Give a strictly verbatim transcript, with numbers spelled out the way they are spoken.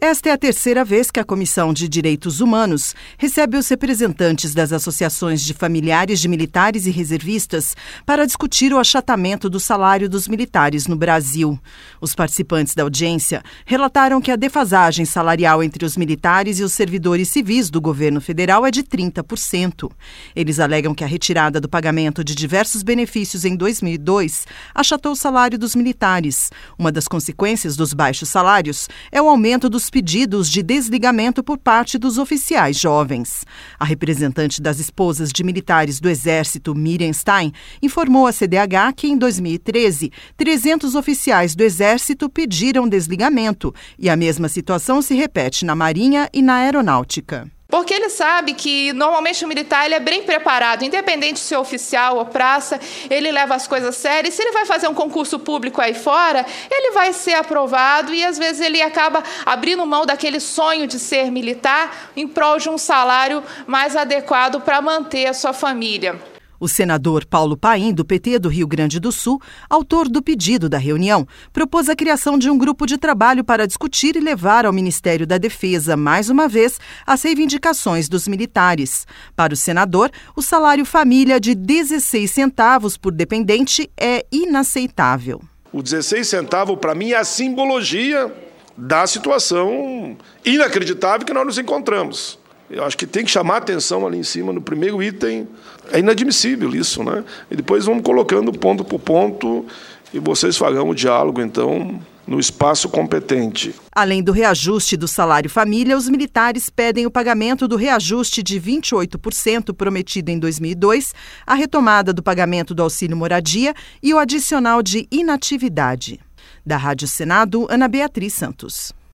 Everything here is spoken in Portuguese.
Esta é a terceira vez que a Comissão de Direitos Humanos recebe os representantes das associações de familiares de militares e reservistas para discutir o achatamento do salário dos militares no Brasil. Os participantes da audiência relataram que a defasagem salarial entre os militares e os servidores civis do governo federal é de trinta por cento. Eles alegam que a retirada do pagamento de diversos benefícios em dois mil e dois achatou o salário dos militares. Uma das consequências dos baixos salários é o aumento dos pedidos de desligamento por parte dos oficiais jovens. A representante das esposas de militares do Exército, Miriam Stein, informou à C D H que em dois mil e treze, trezentos oficiais do Exército pediram desligamento e a mesma situação se repete na Marinha e na Aeronáutica. Porque ele sabe que normalmente o militar ele é bem preparado, independente se é oficial ou praça, ele leva as coisas sérias. Se ele vai fazer um concurso público aí fora, ele vai ser aprovado e às vezes ele acaba abrindo mão daquele sonho de ser militar em prol de um salário mais adequado para manter a sua família. O senador Paulo Paim, do P T do Rio Grande do Sul, autor do pedido da reunião, propôs a criação de um grupo de trabalho para discutir e levar ao Ministério da Defesa, mais uma vez, as reivindicações dos militares. Para o senador, o salário família de dezesseis centavos por dependente é inaceitável. O dezesseis centavos, para mim, é a simbologia da situação inacreditável que nós nos encontramos. Eu acho que tem que chamar a atenção ali em cima, no primeiro item. É inadmissível isso, né? E depois vamos colocando ponto por ponto e vocês farão o diálogo, então, no espaço competente. Além do reajuste do salário família, os militares pedem o pagamento do reajuste de vinte e oito por cento prometido em dois mil e dois, a retomada do pagamento do auxílio moradia e o adicional de inatividade. Da Rádio Senado, Ana Beatriz Santos.